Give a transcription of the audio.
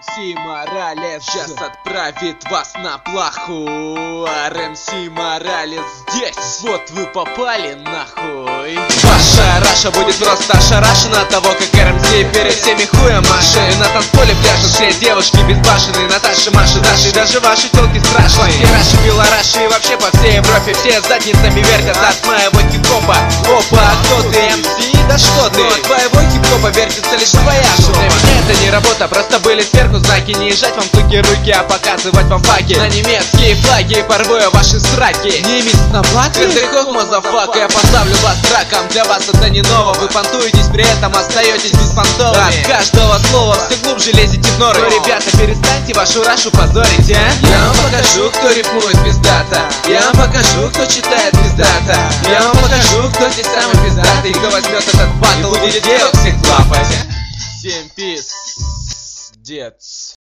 РМС Моралес сейчас отправит вас на плаху. РМС Моралес здесь, вот вы попали нахуй. Ваша Раша будет просто ошарашена от того, как РМС перед всеми хуем машет. На танцполе пляшут все девушки безбашенные, Наташи, Маши, Даши, даже ваши телки страшные. Раши, Белораши и вообще по всей Европе все задницами вертят от моего хип-хопа. Опа, а кто ты, МС? Да что ты? Но от твоего хип-хопа вертится лишь твоя шума. Для меня это не работа, просто были сверху знаки. Не езжать вам туки руки, а показывать вам факи. На немецкие флаги порву я ваши сраки. Немец на баке? Ты мазафака, я поставлю вас траком. Для вас это не ново, вы понтуетесь, при этом остаетесь беспонтовыми. От каждого слова все глубже лезете в норы. Но, ребята, перестаньте вашу Рашу позорить, а? Я вам покажу, кто рифмует пиздата. Я вам покажу, кто читает пиздата. Я вам покажу, кто здесь самый пиздатый. Кто возьмет этот батл и будет всех лапать. Всем пиз, дец.